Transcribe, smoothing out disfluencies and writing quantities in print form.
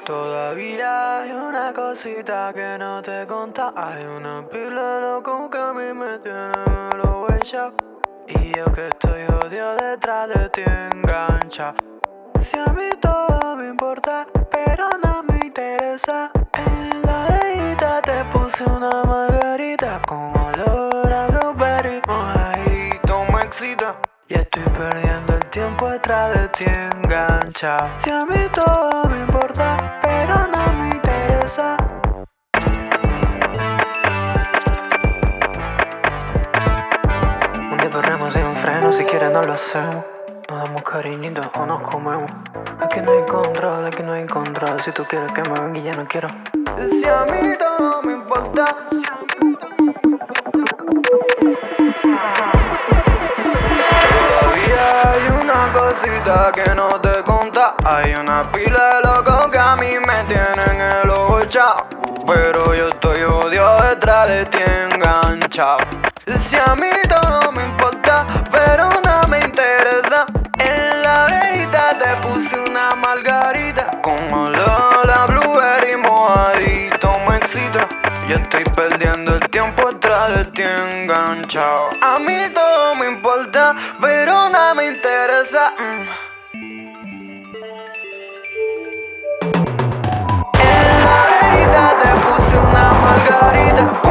Todavía hay una cosita que no te conta. Hay una pila de loco que a mí me tiene lo hecha. Y yo que estoy odio detrás de ti engancha. Si a mí todo me importa, pero no me interesa. En la orejita te puse una margarita con olor a blueberry. Mojadito me excita. Y estoy perdiendo el tiempo detrás de ti engancha. Si a mí todo me importa, pero no me interesa. Un día perremos sin un freno, si quieres no lo hacemos. Nos damos cariñito o nos comemos. Aquí no hay control, aquí no hay control. Si tú quieres que me venga y ya no quiero. Si a mí todo me importa. Todavía hay una cosita que no te conta. Hay una pila de locos que a mí me tienen el ojo echado. Pero yo estoy odio detrás de ti enganchado. Si a mí todo me importa, pero no me interesa. En la orejita te puse una margarita con olor a blueberry, mojadito me excita. Yo estoy perdiendo el tiempo detrás de ti enganchado. A mí todo me importa, pero no me interesa. En la orejita te puse una margarita